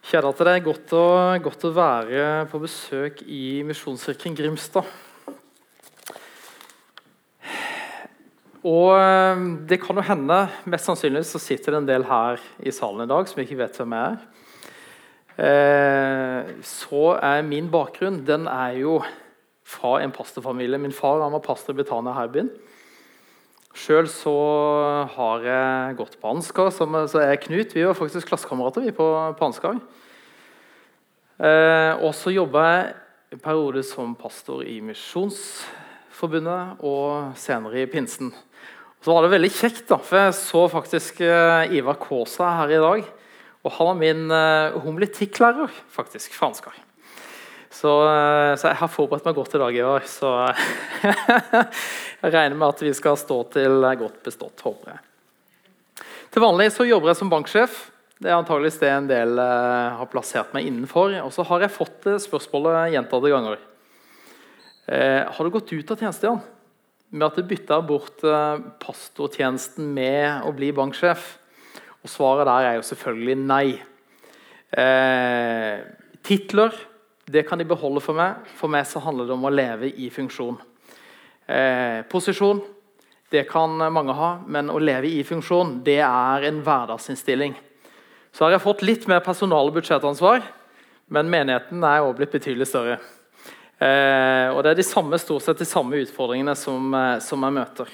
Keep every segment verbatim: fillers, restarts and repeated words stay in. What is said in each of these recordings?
Kjenner at det er godt å, godt å være på besøk i Misjonskirken Grimstad. Og det kan jo hende, mest sannsynlig så sitter det en del her i salen i dag som ikke vet hvem jeg er. Eh, så er min bakgrunn, den er jo fra en pastorfamilie. Min far han var pastor i Betania her i byen. Selv så har jeg gått på Ansgar, så er Knut, vi var faktisk klassekamerater vi på, på Ansgar. Eh, og så jobbet jeg en periode som pastor i Misjonsforbundet, og senere i Pinsen. Og så var det veldig kjekt da, for jeg så faktisk eh, Ivar Kåsa her i dag, og han var min eh, homiletikklærer faktisk, fra Ansgar. Så, så jeg har forberedt meg godt i dag i år, så jeg regner med at vi skal stå til godt bestått, håper jeg. Til vanlig så jobber jeg som banksjef. Det er antageligvis det en del uh, har plassert meg innenfor. Og så har jeg fått uh, spørsmålet gjentatte ganger. Uh, har du gått ut av tjeneste, Jan? Med at du bytter bort uh, pastortjenesten med å bli banksjef? Og svaret der er jo selvfølgelig nei. Uh, titler, det kan de beholde for meg. For meg så handler det om å leve i funksjon. Eh, posisjon, det kan mange ha, men å leve i funksjon, det er en hverdagsinnstilling. Så har jeg fått litt mer personal- og budsjettansvar, men menigheten er også blitt betydelig større. Eh, og det er de samme, stort sett de samme utfordringene som, som jeg møter.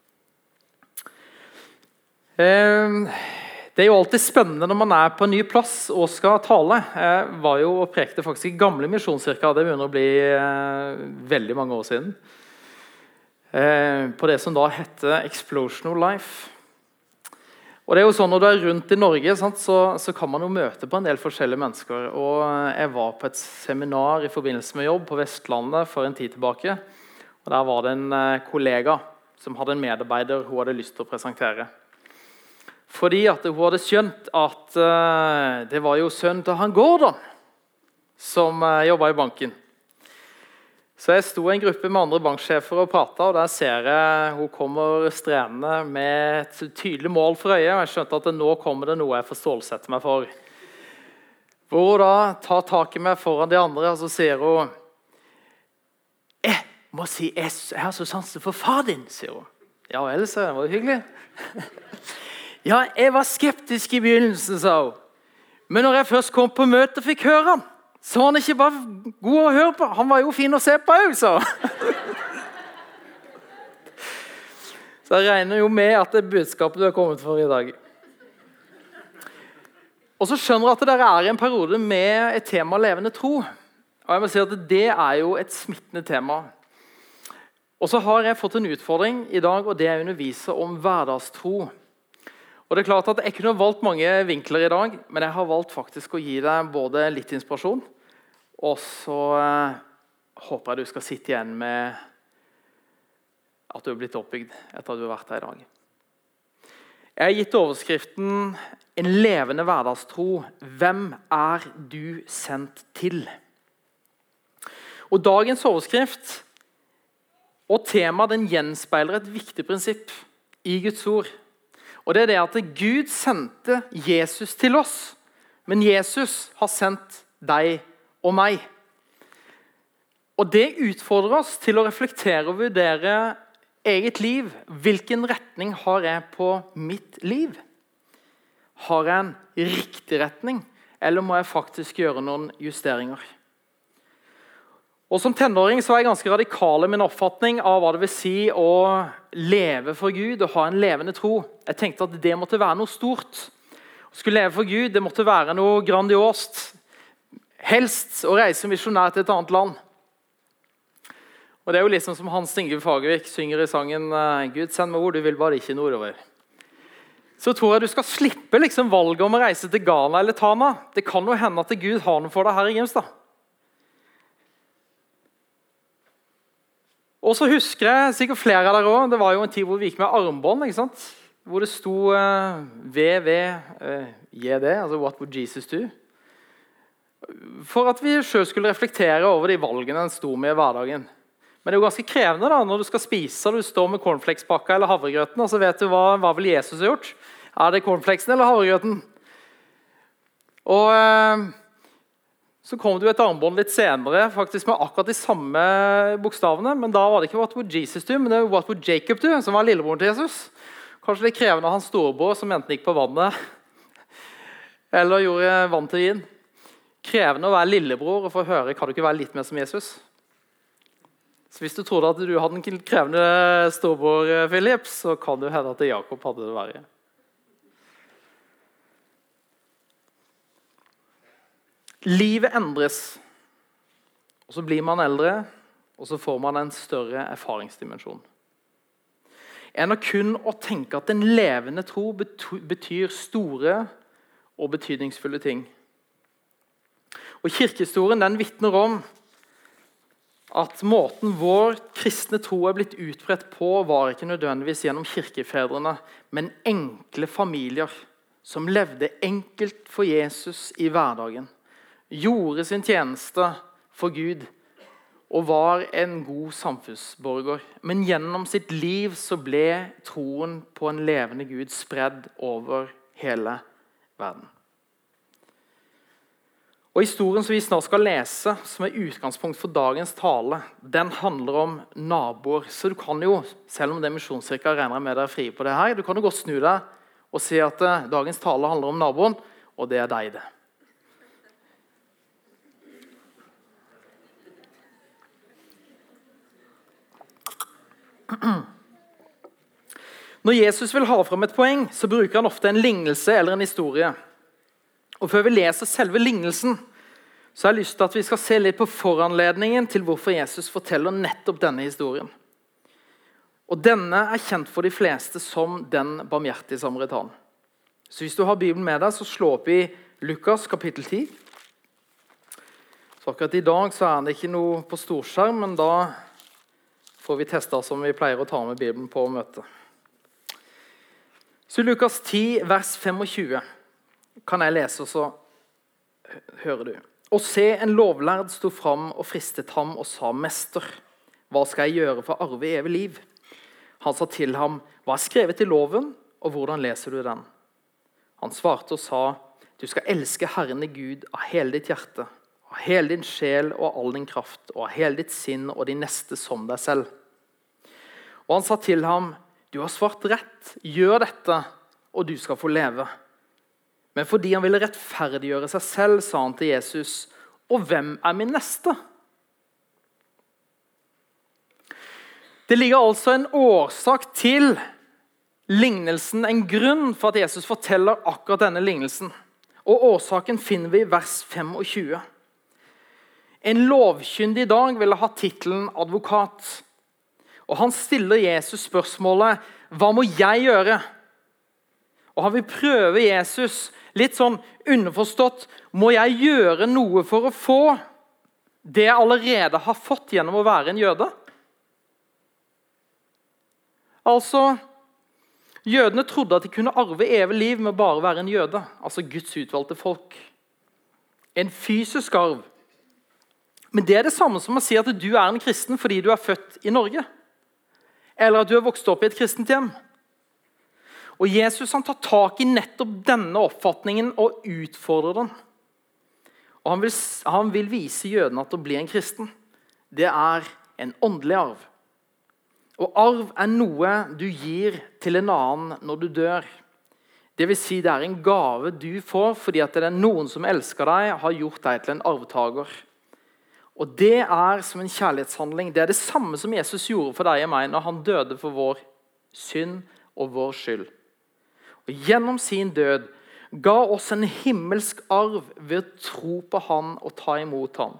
Eh, Det er jo alltid spennende når man er på en ny plass og skal tale. Jeg var jo og prekte faktisk i gamle misjonskirker, det begynner å bli eh, veldig mange år siden. Eh, på det som da hette Explosion of Life. Og det er jo sånn når du er rundt i Norge, sant, så, så kan man jo møte på en del forskjellige mennesker. Og jeg var på et seminar i forbindelse med jobb på Vestlandet for en tid tilbake. Og der var det en eh, kollega som hadde en medarbeider hun hadde lyst til å presentere. Fordi at hun hadde skjønt at uh, det var jo sønnen til han Gordon som uh, jobbet i banken. Så jeg sto i en gruppe med andre banksjefer og pratet, og der ser jeg hun kommer strenende med et tydelig mål for øyet, og jeg skjønte at nå kommer det noe jeg får stålsette meg for. Hvor hun da tar tak i meg foran de andre, og så sier hun «Jeg må si, jeg, jeg har så sansen for far din», sier hun. Ja vel, så det var jo hyggelig. Ja, jeg var skeptisk i begynnelsen, sa hun. Men når jeg først kom på møte og fikk høre han, så var han ikke bare god å høre på. Han var jo fin å se på, sa hun. Så jeg regner jo med at det er budskapet du har kommet for i dag. Og så skjønner jeg at det er en periode med et tema levende tro. Og jeg må si at det er jo et smittende tema. Og så har jeg fått en utfordring i dag, og det er å undervise om hverdagstro. Og det er klart at Jeg kunne ha valgt mange vinkler i dag, men jeg har valgt faktisk å gi deg både litt inspirasjon, og så eh, håper jeg du skal sitte igjen med at du har blitt oppbygd etter at du har vært her i dag. Jeg har gitt overskriften «En levende hverdagstro. Hvem er du sendt til?» Og dagens overskrift og tema den gjenspeiler et viktig prinsipp i Guds ord. Og det er det at Gud sendte Jesus til oss, men Jesus har sendt deg og meg. Og det utfordrer oss til å reflektere og vurdere eget liv. Hvilken retning har jeg på mitt liv? Har jeg en riktig retning, eller må jeg faktisk gjøre noen justeringer? Og Som tenåring så var jeg ganske radikal i min oppfatning av hva det vil si å leve for Gud og ha en levende tro. Jeg tenkte at det måtte være noe stort. Å skulle leve for Gud, det måtte være noe grandiost. Helst å reise misjonær til et annet land. Og Det er jo liksom som Hans Inge Fagervik synger i sangen «Gud, send meg hvor du vil, bare ikke nordover». Så tror jeg du skal slippe liksom valget om å reise til Ghana eller Tana. Det kan jo hende at Gud har noe for deg her i Grimstad. Og så husker jeg sikkert flere av dere også, det var jo en tid hvor vi gikk med armbånd, ikke sant? Hvor det sto uh, V V J D, altså What would Jesus do? For at vi selv skulle reflektere over de valgene en sto med i hverdagen. Men det er jo ganske krevende da, når du skal spise, og du står med cornflakespakka eller havregrøten, og så vet du hva, hva vil Jesus ha gjort? Er det cornflakesen eller havregrøten? Og uh, Så kom det jo et armbånd litt senere, faktisk med akkurat de samme bokstavene, men da var det ikke What would Jesus do, men det var What would Jacob do, som var lillebroren til Jesus. Kanskje det krevende av hans storebror, som enten gikk på vannet, eller gjorde vann til vin. Krevende å være lillebror og få høre, kan du ikke være litt mer som Jesus? Så hvis du trodde at du hadde en krevende storbror, Philip, så kan du hende at Jakob hadde det verre. Livet endres, og så blir man eldre, og så får man en større erfaringsdimensjon. En har kun å tenke at en levende tro betyr store og betydningsfulle ting. Og kirkehistorien den vitner om at måten vår kristne tro er blitt utbredt på, var ikke nødvendigvis gjennom kirkefedrene, men enkle familier som levde enkelt for Jesus i hverdagen, gjorde sin tjeneste for Gud og var en god samfunnsborger. Men gjennom sitt liv så ble troen på en levende Gud spredd over hele verden. Og Historien som vi snart skal lese, som er utgangspunkt for dagens tale, den handler om naboer. Så du kan jo, selv om det er misjonskirka, regner med deg fri på det her, du kan jo godt snu deg og si at uh, dagens tale handler om naboen, og det er deg det. Når Jesus vil ha frem et poeng, så bruker han ofte en lignelse eller en historie. Og før vi leser selve lignelsen, så har jeg lyst til at vi skal se litt på foranledningen til hvorfor Jesus forteller nettopp denne historien. Og denne er kjent for de fleste som den barmhjertige samaritan. Så hvis du har Bibelen med deg, så slå opp i Lukas kapittel ti. Så akkurat i dag så er det ikke noe på storskjerm, men da får vi teste som vi pleier å ta med Bibelen på møte. Så Lukas ti, vers tjuefem. Kan jeg lese, og så hører du. Og se, en lovlærd stod fram og fristet ham og sa, «Mester, hva skal jeg gjøre for å arve evig liv?» Han sa til ham, «Hva er skrevet i loven, og hvordan leser du den?» Han svarte og sa, «Du skal elske Herren i Gud av hele ditt hjerte, av hele din sjel og all din kraft, og av hele ditt sinn og din neste som deg selv.» Og han sa til ham, «Du har svart rett, gjør dette, og du skal få leve.» Men fordi han ville rettferdiggjøre seg selv, sa han til Jesus, «Og hvem er min neste?» Det ligger altså en årsak til lignelsen, en grunn for at Jesus forteller akkurat denne lignelsen. Og årsaken finner vi i vers tjuefem. En lovkyndig i dag ville ha titelen advokat. Og han stiller Jesus spørsmålet, «Hva må jeg gjøre?» Og han vil prøve Jesus litt sånn underforstått, må jeg gjøre noe for å få det jeg allerede har fått gjennom å være en jøde? Altså, jødene trodde at de kunne arve evig liv med bare å være en jøde, altså Guds utvalgte folk. En fysisk arv. Men det er det samme som å si at du er en kristen fordi du er født i Norge, eller at du er vokst opp i et kristent hjem. Og Jesus han tar tak i nettopp denne oppfatningen og utfordrer den. Og han vil, han vil vise jødene at å bli en kristen, det er en åndelig arv. Og arv er noe du gir til en annen når du dør. Det vil si det er en gave du får fordi at det er noen som elsker deg, har gjort deg til en arvtager. Og det er som en kjærlighetshandling. Det er det samme som Jesus gjorde for deg og meg når han døde for vår synd og vår skyld. Og gjennom sin død ga oss en himmelsk arv ved å tro på han og ta imot han.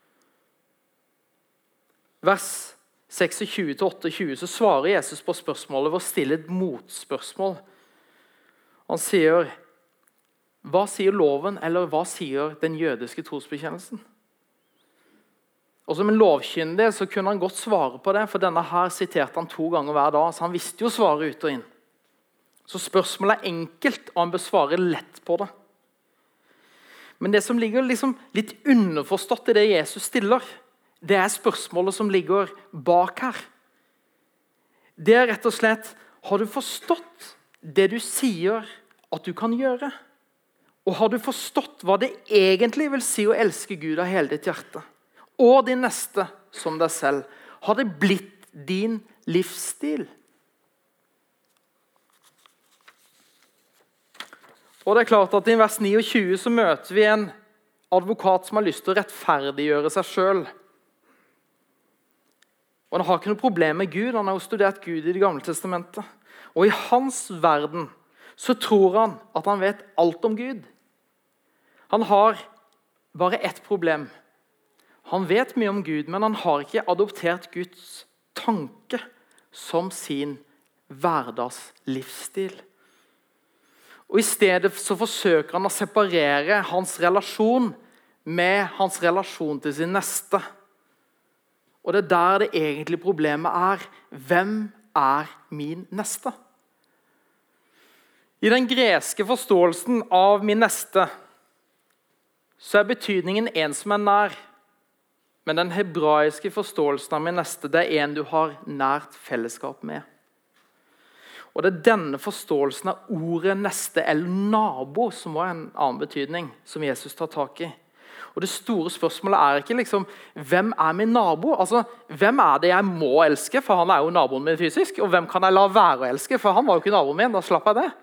Vers tjueseks til otteogtjue så svarer Jesus på spørsmålet ved å stille et motspørsmål. Han sier, hva sier loven, eller hva sier den jødiske trosbekjennelsen? Og som en lovkyndig så kunne han godt svare på det, for denne her siterte han to ganger hver dag, så han visste jo svaret ut og inn. Så spørsmålet er enkelt, og han bør svare lett på det. Men det som ligger liksom litt underforstått i det Jesus stiller, det er spørsmålet som ligger bak her. Det er rett og slett, har du forstått det du sier at du kan gjøre? Og har du forstått hva det egentlig vil si å elske Gud av hele ditt hjerte, og din neste som deg selv? Har det blitt din livsstil? Og det er klart at i vers tjueni så møter vi en advokat som har lyst til å rettferdiggjøre seg selv. Og han har ikke noe problem med Gud, han har jo studert Gud i det gamle testamentet. Og i hans verden så tror han at han vet alt om Gud. Han har bare ett problem. Han vet mye om Gud, men han har ikke adoptert Guds tanke som sin hverdagslivsstil. Og i stedet så forsøker han å separere hans relasjon med hans relasjon til sin neste. Og det er der det egentlige problemet er. Hvem er min neste? I den greske forståelsen av min neste, så er betydningen en som er nær. Men den hebraiske forståelsen av min neste, det er en du har nært fellesskap med. Og det er denne forståelsen av ordet neste, eller nabo, som var en annen betydning, som Jesus tar tak i. Og det store spørsmålet er ikke liksom, hvem er min nabo? Altså, hvem er det jeg må elske, for han er jo naboen min fysisk, og hvem kan jeg la være å elske, for han var jo ikke naboen min, da slapp jeg det.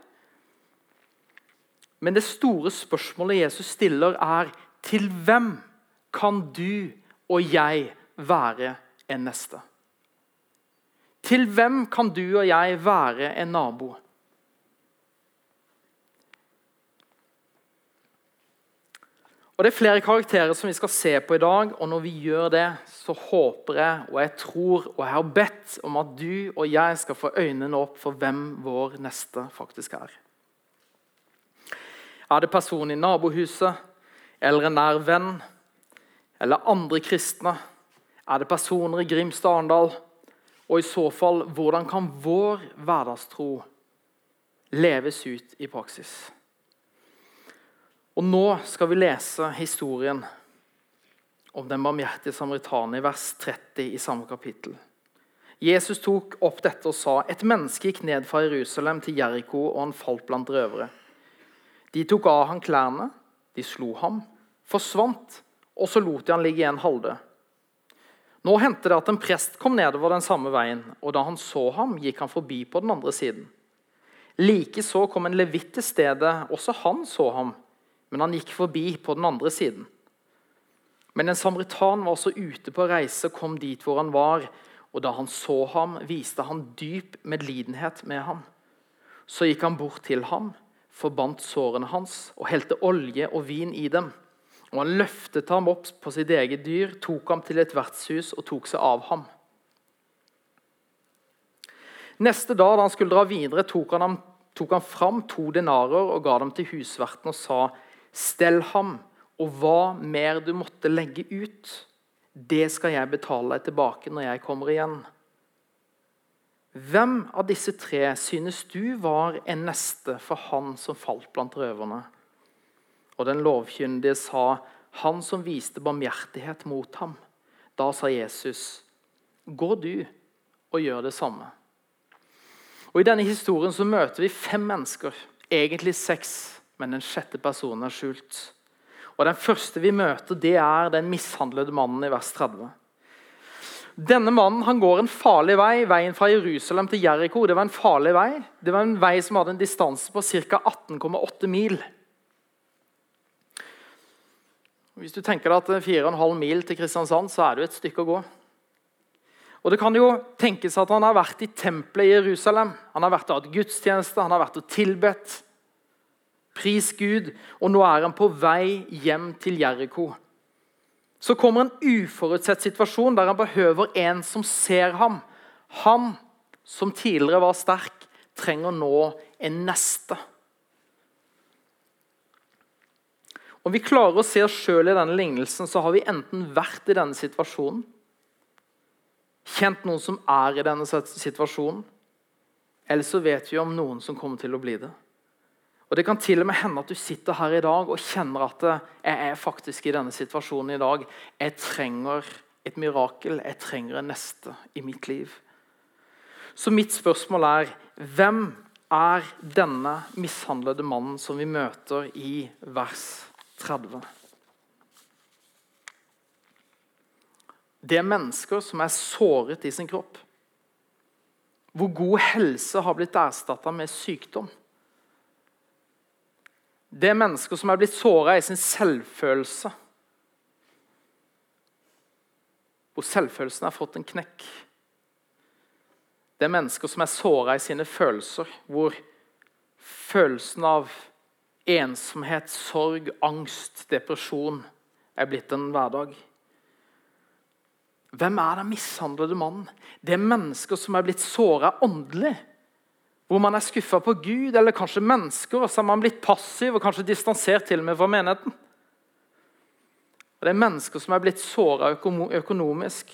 Men det store spørsmålet Jesus stiller er, til hvem kan du og jeg være en neste? Til hvem kan du og jeg være en nabo? Og det er flere karakterer som vi skal se på i dag, og når vi gjør det, så håper jeg, og jeg tror, og jeg har bedt om at du og jeg skal få øynene opp for hvem vår neste faktisk er. Er det personen i nabohuset, eller en nær venn, eller andre kristne? Er det personer i Grimstad Arendal? Og i så fall, hvordan kan vår hverdagstro leves ut i praksis? Og nå skal vi lese historien om den barmhjertige samaritanen i vers tretti i samme kapittel. Jesus tok opp dette og sa, et menneske gikk ned fra Jerusalem til Jericho, og han falt blant røvere. De tok av han klærne, de slo ham, forsvant, og så lot de han ligge igjen halvdød. Nå hendte det at en prest kom nedover den samme veien, og da han så ham, gikk han forbi på den andre siden. Like så kom en levitt til stedet, også han så ham, men han gikk forbi på den andre siden. Men en samaritan var også ute på reise og kom dit hvor han var, og da han så ham, viste han dyp medlidenhet med ham. Så gikk han bort til ham, forbandt sårene hans og helte olje og vin i dem. Og han løftet ham opp på sitt eget dyr, tok ham til et vertshus og tok seg av ham. Neste dag da han skulle dra videre, tok han, ham, tok han fram to denarer og ga dem til husverten og sa, stell ham, og hva mer du måtte legge ut, det skal jeg betale deg tilbake når jeg kommer igjen. Hvem av disse tre synes du var en neste for han som falt blant røverne? Og den lovkyndige sa, han som viste barmhjertighet mot ham. Da sa Jesus, gå du og gjør det samme. Og i denne historien så møter vi fem mennesker, egentlig seks, men den sjette personen er skjult. Og den første vi møter, det er den mishandlede mannen i vers tretti. Denne mannen han går en farlig vei, veien fra Jerusalem til Jericho. Det var en farlig vei. Det var en vei som hadde en distanse på ca. atten komma åtte mil. Hvis du tenker deg at fire komma fem mil til Kristiansand, så er det jo et stykke å gå. Og det kan jo tenkes at han har vært i tempelet i Jerusalem. Han har vært og hatt gudstjeneste, han har vært og tilbedt. Pris Gud, og nå er han på vei hjem til Jericho. Så kommer en uforutsett situasjon der han behøver en som ser ham. Han som tidligere var sterk, trenger nå en neste. Om vi klarer å se oss selv i denne lignelsen, så har vi enten vært i denne situasjonen, kjent noen som er i denne situasjonen, eller så vet vi om noen som kommer til å bli det. Og det kan til og med hende at du sitter her i dag og kjenner at jeg er faktisk i denne situasjonen i dag. Jeg trenger et mirakel, jeg trenger en neste i mitt liv. Så mitt spørsmål er, hvem er denne mishandlede mannen som vi møter i vers tretti? Det er mennesker som er såret i sin kropp, hvor god helse har blitt erstattet med sykdom. Det er mennesker som er blitt såret i sin selvfølelse, hvor selvfølelsen har fått en knekk. Det er mennesker som er såret i sine følelser, hvor følelsen av ensomhet, sorg, angst, depresjon er blitt en hverdag. Hvem er den mishandlede mannen? Det er mennesker som er blitt såret åndelig, hvor man er skuffet på Gud, eller kanskje mennesker, og så er man blitt passiv og kanskje distansert til og med fra menigheten. Og det er mennesker som er blitt såret økonomisk.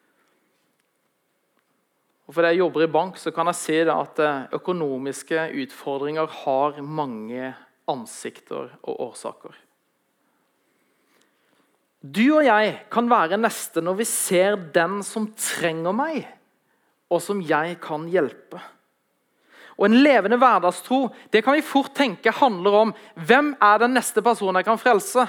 Og fordi jeg jobber i bank, så kan jeg si at økonomiske utfordringer har mange ansikter og årsaker. Du og jeg kan være neste når vi ser den som trenger meg, og som jeg kan hjelpe. Og en levende hverdagstro, det kan vi fort tenke handler om hvem er den neste personen jeg kan frelse.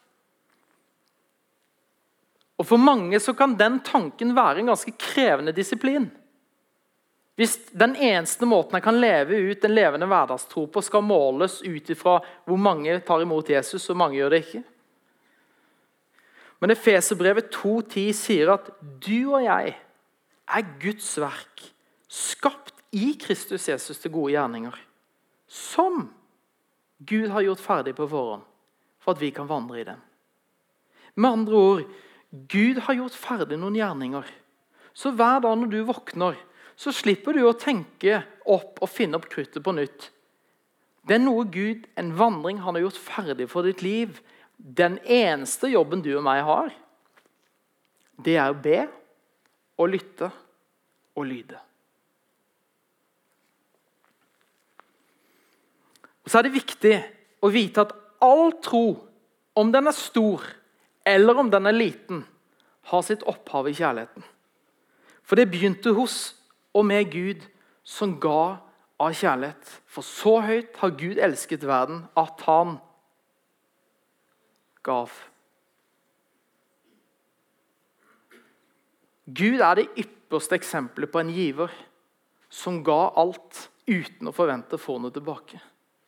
Og for mange så kan den tanken være en ganske krevende disiplin. Hvis den eneste måten jeg kan leve ut en levende hverdagstro på skal måles ut ifra hvor mange tar imot Jesus, og mange gjør det ikke. Men Efeserbrevet to ti sier at du og jeg er Guds verk, skapt i Kristus Jesus til gode gjerninger, som Gud har gjort ferdig på forhånd, for at vi kan vandre i den. Med andre ord, Gud har gjort ferdig noen gjerninger. Så hver dag når du våkner, så slipper du å tenke opp og finne opp kruttet på nytt. Det er noe Gud, en vandring han har gjort ferdig for ditt liv. Den eneste jobben du og meg har, det er å be og lytte og lyde. Og så er det viktig å vite at all tro, om den er stor eller om den er liten, har sitt opphav i kjærligheten. For det begynte hos og med Gud som ga av kjærlighet. For så høyt har Gud elsket verden at han gav. Gud er det ypperste eksempelet på en giver som ga alt uten å forvente å få noe tilbake.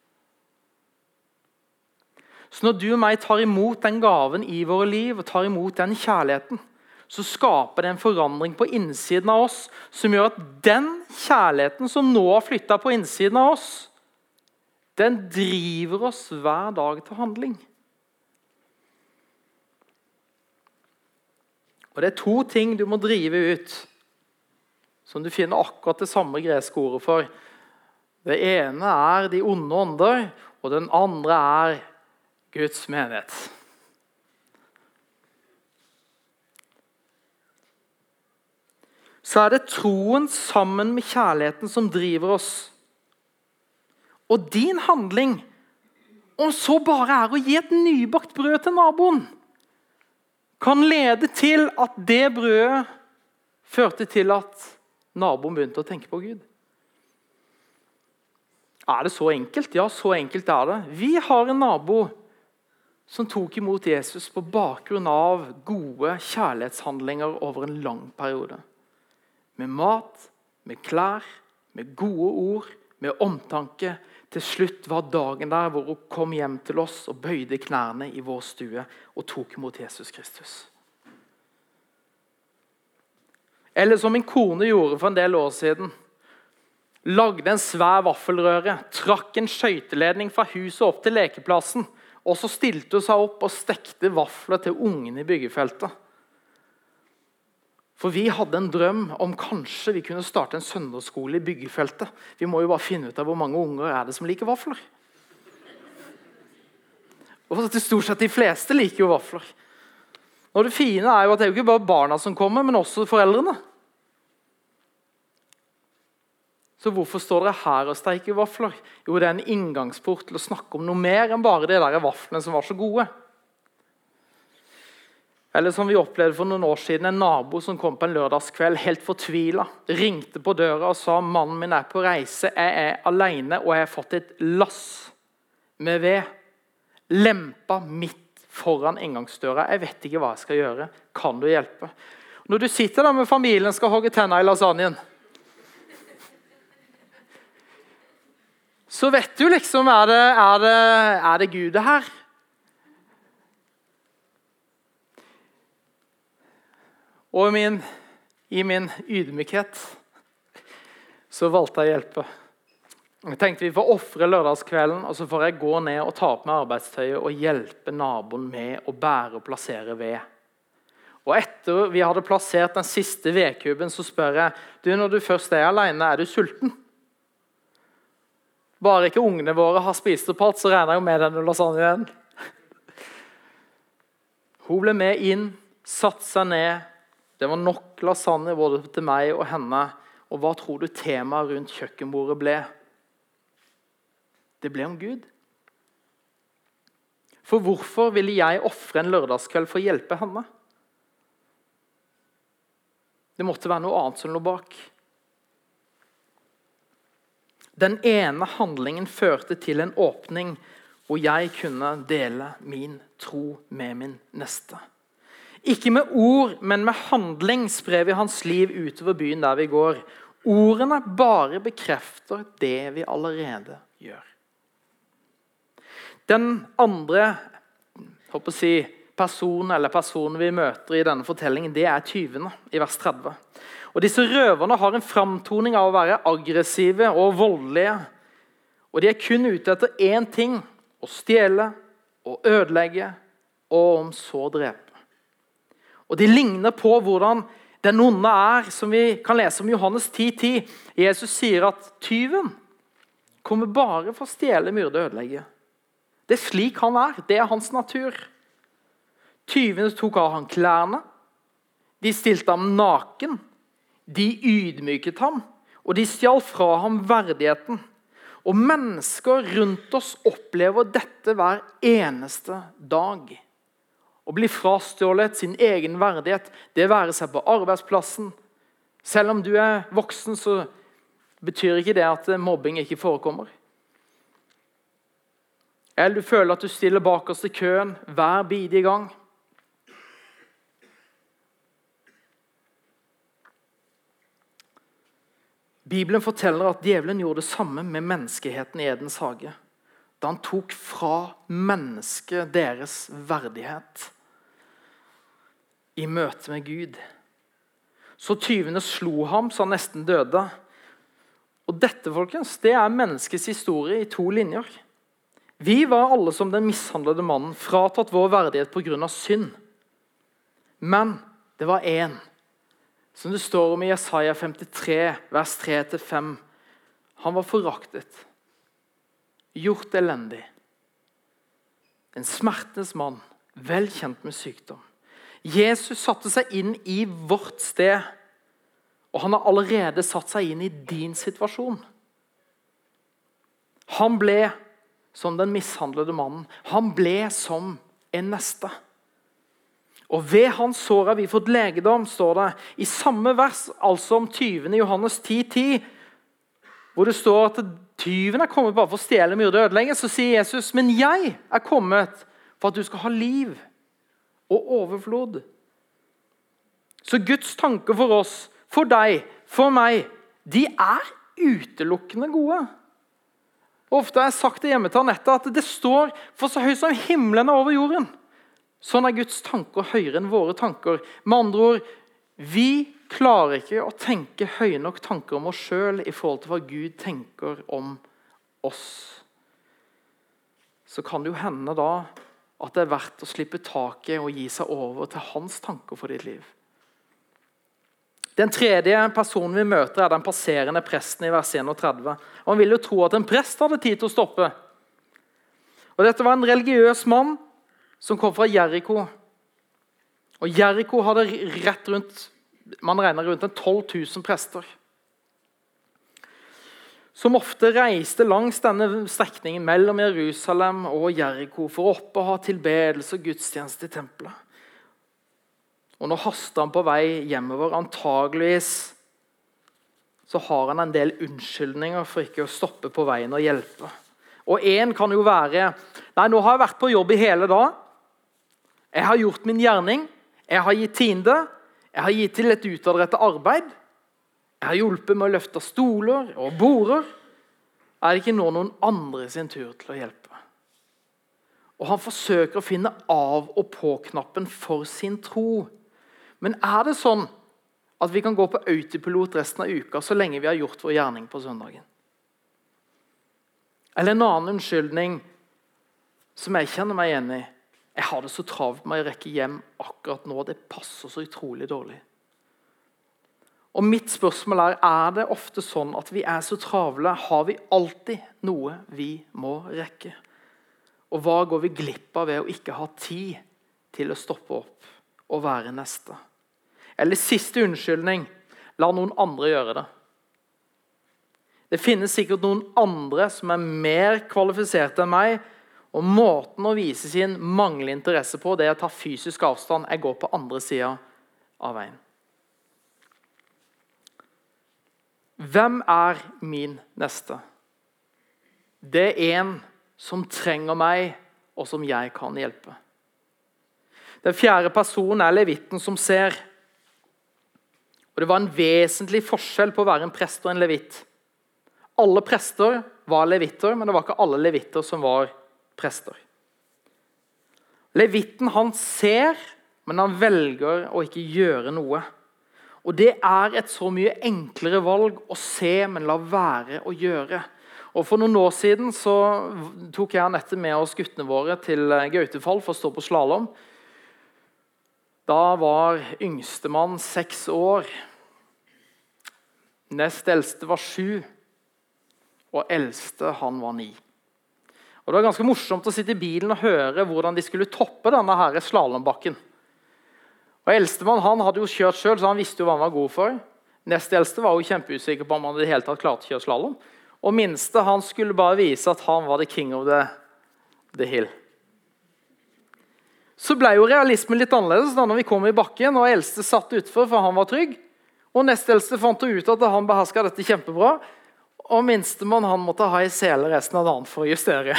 Så når du og meg tar imot den gaven i våre liv og tar imot den kjærligheten, så skaper det en forandring på innsiden av oss som gjør at den kjærligheten som nå har flyttet på innsiden av oss, den driver oss hver dag til handling. Og det er to ting du må drive ut, som du finner akkurat det samme greske ordet for. Det ene er de onde ånder, og den andre er Guds menighet. Så er det troen sammen med kjærligheten som driver oss. Og din handling, om så bare er å gi et nybakt brød til naboen, kan lede til at det brødet førte til at naboen begynte å tenke på Gud. Er det så enkelt? Ja, så enkelt er det. Vi har en nabo som tok imot Jesus på bakgrunn av gode kjærlighetshandlinger over en lang periode. Med mat, med klær, med gode ord, med omtanke. Til slutt var dagen der hvor hun kom hjem til oss og bøyde knærne i vår stue og tok imot Jesus Kristus. Eller som min kone gjorde for en del år siden. Lagde en svær vaffelrøre, trakk en skøyteledning fra huset opp til lekeplassen, og så stilte hun seg opp og stekte vafler til ungene i byggefeltet. For vi hadde en drøm om kanskje vi kunne starte en søndagsskole i byggefeltet. Vi må jo bare finne ut av hvor mange unger er det som liker vafler. Og til stort sett de fleste liker jo vafler. Og det fine er jo at det er jo ikke bare barna som kommer, men også foreldrene. Så hvorfor står dere her og steiker vafler? Jo, det er en inngangsport til å snakke om noe mer enn bare de der vaflene som var så gode. Eller som vi opplevde for noen år siden, en nabo som kom på en lørdagskveld, helt fortvilet, ringte på døra og sa, mannen min er på reise, jeg er alene, og jeg har fått et lass med ved, lempa midt foran inngangsdøra. Jeg vet ikke hva jeg skal gjøre. Kan du hjelpe? Når du sitter der med familien, skal hogge tenner i lasagnen, så vet du liksom, er det, er det, er det Gud det her? Og i min, i min ydmykhet så valgte jeg å hjelpe. Jeg tenkte vi får offre lørdagskvelden, og så får jeg gå ned og ta på meg arbeidstøyet og hjelpe naboen med å bære og plassere ved. Og etter vi hadde plassert den siste vedkuben, så spør jeg, du, når du først er alene, er du sulten? Bare ikke ungene våre har spist opp alt, så regner jeg jo med denne lasagnen. Hun ble med inn, satt seg ned. Det var nok lasagne både til meg og henne. Og hva tror du temaet rundt kjøkkenbordet ble? Det ble om Gud. For hvorfor ville jeg offre en lørdagskveld for å hjelpe henne? Det måtte være noe annet som lå bak. Den ene handlingen førte til en åpning hvor jeg kunne dele min tro med min neste. Ikke med ord, men med handling sprer vi hans liv utover byen der vi går. Ordene bare bekrefter det vi allerede gjør. Den andre håper jeg, si, personen eller personen vi møter i denne fortellingen, det er tyvene i vers tretti. Og disse røverne har en framtoning av å være aggressive og voldelige. Og de er kun ute etter én ting, å stjele og ødelegge, og om så drepe. Og de ligner på hvordan den onde er, som vi kan lese om Johannes ti ti. Jesus sier at tyven kommer bare for å stjele, myrde og ødelegge. Det er slik han er. Det er hans natur. Tyvene tok av han klærne. De stilte ham naken. De ydmyket ham. Og de stjal fra ham verdigheten. Og mennesker rundt oss opplever dette hver eneste dag. Å bli frastjålet sin egen verdighet, det være seg på arbeidsplassen. Selv om du er voksen, så betyr ikke det at mobbing ikke forekommer. Eller du føler at du stiller bakerst i køen hver bidige gang. Bibelen forteller at djevelen gjorde det samme med menneskeheten i Edens hage, da han tok fra mennesket deres verdighet i møte med Gud. Så tyvene slo ham så han nesten døde. Og dette, folkens, det er menneskets historie i to linjer. Vi var alle som den mishandlede mannen, fratatt vår verdighet på grunn av synd. Men det var en, som det står om i Jesaja femtitre, vers tre til fem. Han var foraktet, gjort elendig. En smertenes mann, vel kjent med sykdom. Jesus satte seg inn i vårt sted, og han har allerede satt seg inn i din situasjon. Han ble som den mishandlede mannen. Han ble som en neste. Og ved hans sår har vi fått legedom, står det i samme vers, altså om tyven i Johannes ti ti, hvor det står at tyven er kommet bare for å stjele, myrde og ødelegge. Så sier Jesus, men jeg er kommet for at du skal ha liv og overflod. Så Guds tanker for oss, for deg, for meg, de er utelukkende gode. Ofte har jeg sagt det hjemme til Annette at det står for så høyt som himmelen over jorden. Sånn er Guds tanker høyere enn våre tanker. Med andre ord, vi klarer ikke å tenke høye nok tanker om oss selv i forhold til hva Gud tenker om oss. Så kan det jo hende da at det er verdt å slippe taket og gi seg over til hans tanker for ditt liv. Den tredje personen vi møter er den passerende presten i vers tretti. Og han ville jo tro at en prest hadde tid til å stoppe. Og dette var en religiøs mann som kom fra Jericho. Og Jericho hadde rett rundt, man regner rundt en tolv tusen prester. Som ofte reiste langs denne strekningen mellom Jerusalem og Jericho for å oppe og ha tilbedelse og gudstjeneste i tempelet. Og nå haster han på vei hjemover. Antageligvis så har han en del unnskyldninger for ikke å stoppe på veien og hjelpe. Og en kan jo være, nei, nå har jeg vært på jobb i hele dag. Jeg har gjort min gjerning. Jeg har gitt tiende. Jeg har gitt til et utadrettet arbeid. Jeg har hjulpet med å løfte stoler og border. Er det ikke nå noen andre sin tur til å hjelpe? Og han forsøker å finne av- og på-knappen for sin tro. Men er det sånn at vi kan gå på autopilot resten av uka så lenge vi har gjort vår gjerning på søndagen? Eller en annen unnskyldning som jeg kjenner meg igjen i. Jeg har det så travelt med å rekke hjem akkurat nå. Det passer så utrolig dårlig. Og mitt spørsmål er, er det ofte sånn at vi er så travle? Har vi alltid noe vi må rekke? Og hva går vi glipp av ved å ikke ha tid til å stoppe opp og være neste? Eller siste unnskyldning, la noen andre gjøre det. Det finnes sikkert noen andre som er mer kvalifisert enn meg, og måten å vise sin manglende interesse på, det er å ta fysisk avstand. Jeg går på andre siden av veien. Hvem er min neste? Det er en som trenger meg, og som jeg kan hjelpe. Den fjerde personen er levitten som ser. Og det var en vesentlig forskjell på å være en prest og en levitt. Alle prester var levitter, men det var ikke alle levitter som var prester. Levitten, han ser, men han velger å ikke gjøre noe. Og det er et så mye enklere valg å se, men la være å gjøre. Og For noen år siden så tok jeg Anette med oss guttene våre til Gautefall for å stå på slalom. Da var yngstemann seks år. Nest eldste var sju. Og eldste han var ni. Og Det var ganske morsomt å sitte i bilen og høre hvordan de skulle toppe denne her slalombakken. Og Eldstemann han hadde jo kjørt selv, så han visste jo hva han var god for. Nest eldste var jo kjempeusikker på om han i det hele tatt klarte å kjøre slalom. Og minste han skulle bare vise at han var the king of the, the hill. Så ble jo realismen litt annerledes da når vi kom i bakken, og eldste satt utfor for han var trygg. Og nest eldste fant ut at han behersket dette kjempebra. Og minstemann han måtte ha i sele resten av dagen for å justere.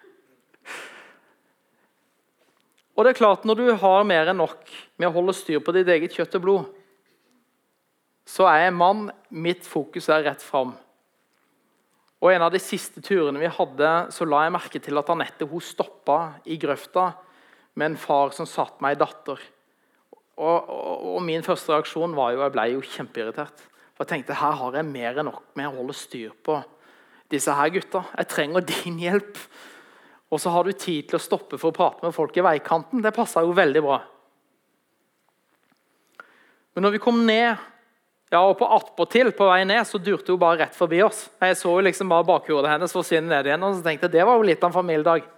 Og det er klart, når du har mer enn nok med å holde styr på ditt eget kjøtt og blod, så er en mann, mitt fokus er rett frem. Og en av de siste turene vi hadde, så la jeg merke til at Anette hun stoppet i grøfta med en far som satt meg i datter. Og, og, og min første reaksjon var jo, jeg ble jo kjempeirritert. For jeg tenkte, her har jeg mer enn nok med å holde styr på disse her gutta. Jeg trenger din hjelp. Og så har du tid til å stoppe for å prate med folk i veikanten. Det passer jo veldig bra. Men når vi kom ned, ja, og på attpåtil på vei ned, så durte hun bare rett forbi oss. Jeg så jo liksom bare bakhjulet hennes forsvinne ned igjen, og så tenkte jeg, det var jo litt av en familiedag.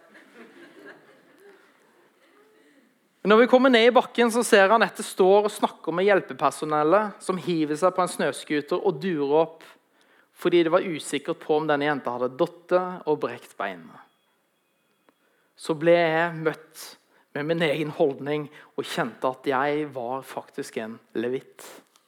Men når vi kommer ned i bakken, så ser han Anette står og snakker med hjelpepersonellet som hiver seg på en snøskuter og durer opp fordi det var usikkert på om denne jenta hadde dottet og brekt beinene. Så ble jeg møtt med min egen holdning og kjente at jeg var faktisk en levitt.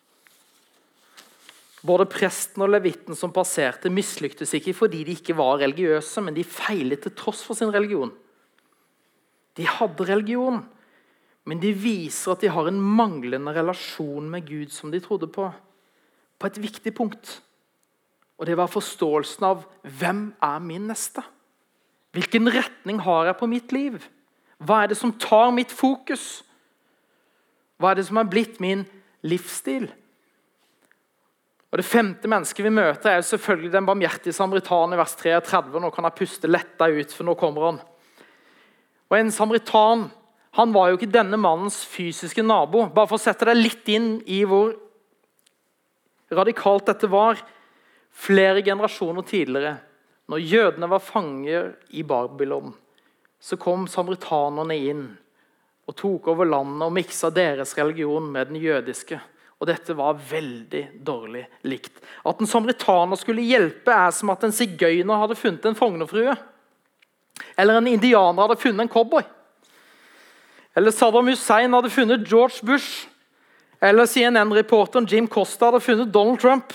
Både presten og levitten som passerte mislyktes ikke fordi de ikke var religiøse, men de feilet til tross for sin religion. De hadde religion, men de viser at de har en manglende relasjon med Gud som de trodde på, på et viktig punkt. Og det var forståelsen av hvem er min neste? Hvilken retning har jeg på mitt liv? Hva er det som tar mitt fokus? Hva er det som har blitt min livsstil? Og Det femte mennesket vi møter er jo selvfølgelig den barmhjertige samaritan i vers treogtredve. Nå kan jeg puste letta ut, for nå kommer han. Og en samaritan, han var jo ikke denne mannens fysiske nabo. Bare for å sette deg litt inn i hvor radikalt dette var. Flere generasjoner tidligere, når jødene var fanger i Babylon, så kom samaritanerne inn og tok over landet og mikset deres religion med den jødiske. Og dette var veldig dårlig likt. At en samaritaner skulle hjelpe er som at en sigøyner hadde funnet en fognerfrue. Eller en indianer hadde funnet en cowboy. Eller Saddam Hussein hadde funnet George Bush. eller C N N-reporteren Jim Costa hadde funnet Donald Trump.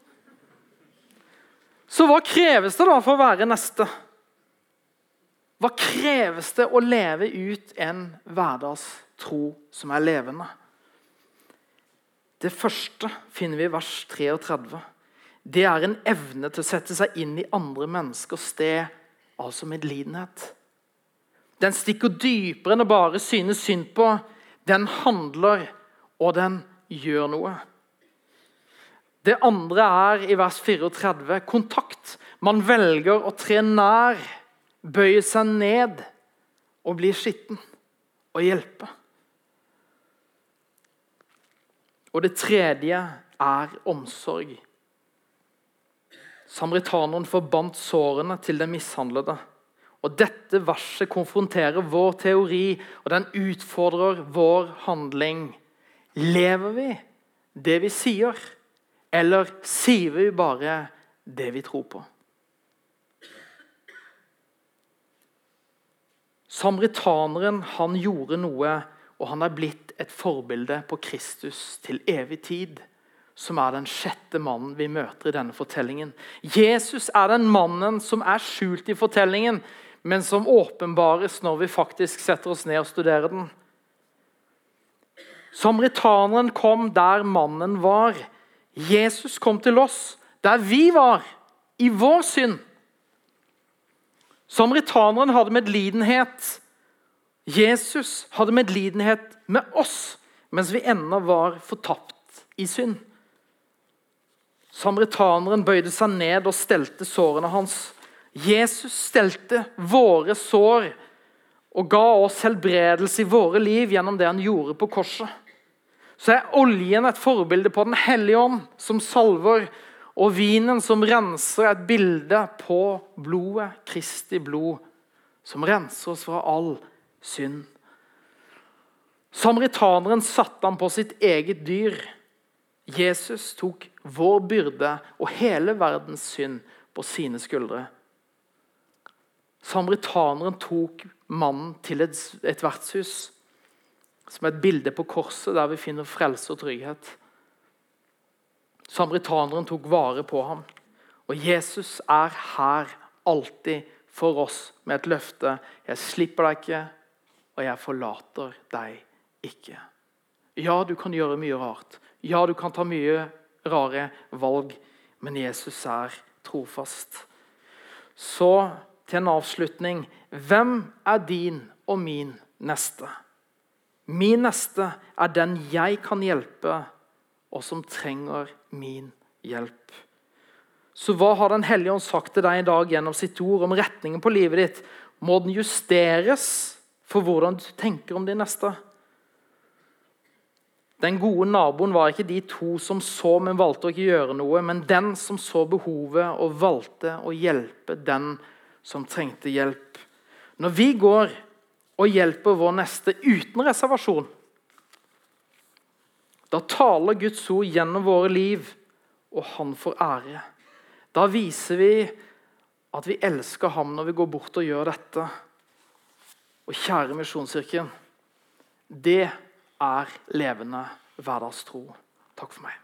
Så hva kreves det da for å være neste? Hva kreves det å leve ut en hverdagstro som er levende? Det første finner vi i vers treogtredve. Det er en evne til å sette seg inn i andre menneskers sted, altså medlidenhet. Den stikker dypere enn å bare synes synd på. Den handler, og den gjør noe. Det andre er i vers treogtredve, kontakt. Man velger å tre nær, bøye seg ned og bli skitten og hjelpe. Og det tredje er omsorg. Samaritaneren forbandt sårene til den mishandlede. Og dette verset konfronterer vår teori, og den utfordrer vår handling. Lever vi det vi sier, eller sier vi bare det vi tror på? Samaritaneren, han gjorde noe, og han er blitt et forbilde på Kristus til evig tid, som er den sjette mannen vi møter i denne fortellingen. Jesus er den mannen som er skjult i fortellingen, men som åpenbares når vi faktisk setter oss ned og studerer den. Samaritaneren kom der mannen var. Jesus kom til oss der vi var, i vår synd. Samaritaneren hadde medlidenhet. Jesus hadde medlidenhet med oss, mens vi ennå var fortapt i synd. Samaritaneren bøyde seg ned og stelte sårene hans. Jesus stelte våre sår og ga oss helbredelse i våre liv gjennom det han gjorde på korset. Så er oljen et forbilde på den hellige ånd som salver, og vinen som renser et bilde på blodet, Kristi blod, som renser oss fra all synd. Samaritaneren satte han på sitt eget dyr. Jesus tok vår byrde og hele verdens synd på sine skuldre. Samaritaneren tok mannen til et, et vertshus, som et bilde på korset der vi finner frelse og trygghet. Samaritaneren tok vare på ham, og Jesus er her alltid for oss med et løfte. Jeg slipper deg ikke, og jeg forlater deg ikke. Ja, du kan gjøre mye rart. Ja, du kan ta mye rare valg, men Jesus er trofast. Så til en avslutning, hvem er din og min neste? Min neste er den jeg kan hjelpe, og som trenger min hjelp. Så hva har Den hellige ånd sagt til deg i dag gjennom sitt ord om retningen på livet ditt? Må den justeres for hvordan du tenker om din neste? Den gode naboen var ikke de to som så, men valgte å ikke gjøre noe, men den som så behovet og valgte å hjelpe den som trengte hjelp. Når vi går og hjelper vår neste uten reservasjon, da taler Guds ord gjennom våre liv, og han får ære. Da viser vi at vi elsker ham når vi går bort og gjør dette. Og kjære Misjonskirken, det er levende hverdagstro. Takk for meg.